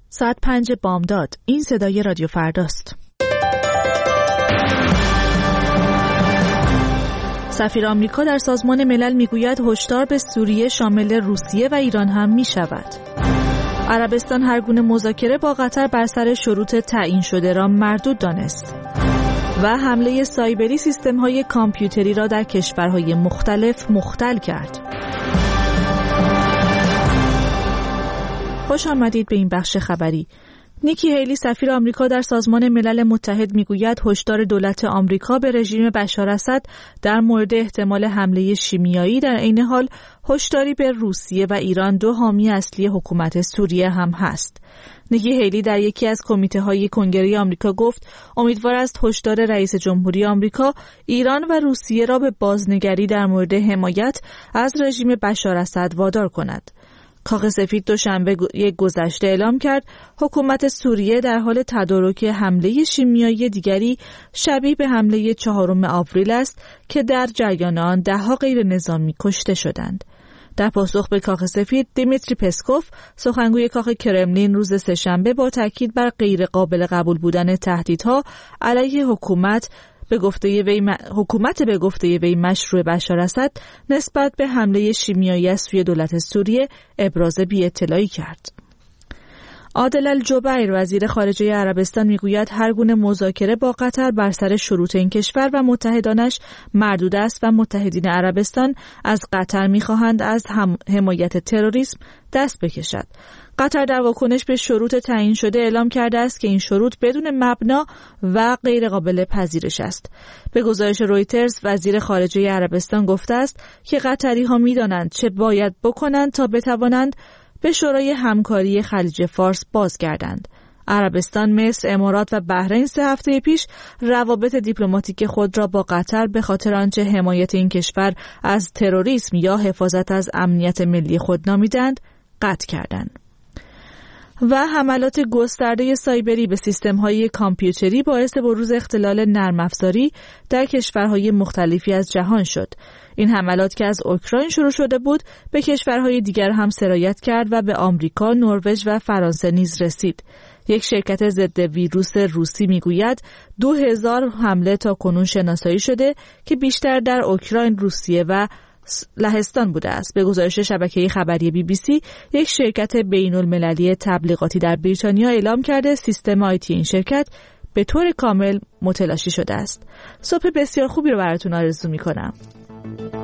ساعت 5 بامداد. این صدای رادیو فرداست. سفیر آمریکا در سازمان ملل میگوید هشدار به سوریه شامل روسیه و ایران هم می شود. عربستان هر گونه مذاکره با قطر بر سر شروط تعیین شده را مردود دانست. و حمله سایبری سیستم‌های کامپیوتری را در کشورهای مختلف مختل کرد. خوش آمدید به این بخش خبری. نیکی هیلی سفیر آمریکا در سازمان ملل متحد میگوید هشدار دولت آمریکا به رژیم بشار اسد در مورد احتمال حمله شیمیایی در عین حال هشداری به روسیه و ایران، دو حامی اصلی حکومت سوریه هم هست. نیکی هیلی در یکی از کمیته‌های کنگره آمریکا گفت امیدوار است هشدار رئیس جمهوری آمریکا ایران و روسیه را به بازنگری در مورد حمایت از رژیم بشار اسد وادار کند. کاخ سفید دوشنبه گذشته اعلام کرد حکومت سوریه در حال تدارک حمله شیمیایی دیگری شبیه به حمله 4 آوریل است که در جریان آن 10 غیر نظامی کشته شدند. در پاسخ به کاخ سفید، دیمیتری پسکوف، سخنگوی کاخ کرملین، روز سه‌شنبه با تاکید بر غیر قابل قبول بودن تهدیدها علیه حکومت به گفته وی مشروع بشار اسد نسبت به حمله شیمیایی از سوی دولت سوریه ابراز بی‌اطلاعی کرد. عادل الجبیر وزیر خارجه عربستان میگوید هر گونه مذاکره با قطر بر سر شروط این کشور و متحدانش مردود است و متحدین عربستان از قطر میخواهند از حمایت تروریسم دست بکشد. قطر در واکنش به شروط تعیین شده اعلام کرده است که این شروط بدون مبنا و غیر قابل پذیرش است. به گزارش رویترز، وزیر خارجه عربستان گفته است که قطری‌ها می‌دانند چه باید بکنند تا بتوانند به شورای همکاری خلیج فارس بازگردند. عربستان، مصر، امارات و بحرین 3 هفته پیش روابط دیپلماتیک خود را با قطر به خاطر آنچه حمایت این کشور از تروریسم یا حفاظت از امنیت ملی خود نامیدند قطع کردند. و حملات گسترده سایبری به سیستم‌های کامپیوتری باعث بروز اختلال نرم افزاری در کشورهای مختلفی از جهان شد. این حملات که از اوکراین شروع شده بود، به کشورهای دیگر هم سرایت کرد و به آمریکا، نروژ و فرانسه نیز رسید. یک شرکت ضد ویروس روسی میگوید 2000 حمله تا کنون شناسایی شده که بیشتر در اوکراین، روسیه و لهستان بوده است. به گزارش شبکه خبری BBC، یک شرکت بین‌المللی تبلیغاتی در بریتانیا اعلام کرده سیستم آیتی این شرکت به طور کامل متلاشی شده است. صبح بسیار خوبی رو براتون آرزو می‌کنم.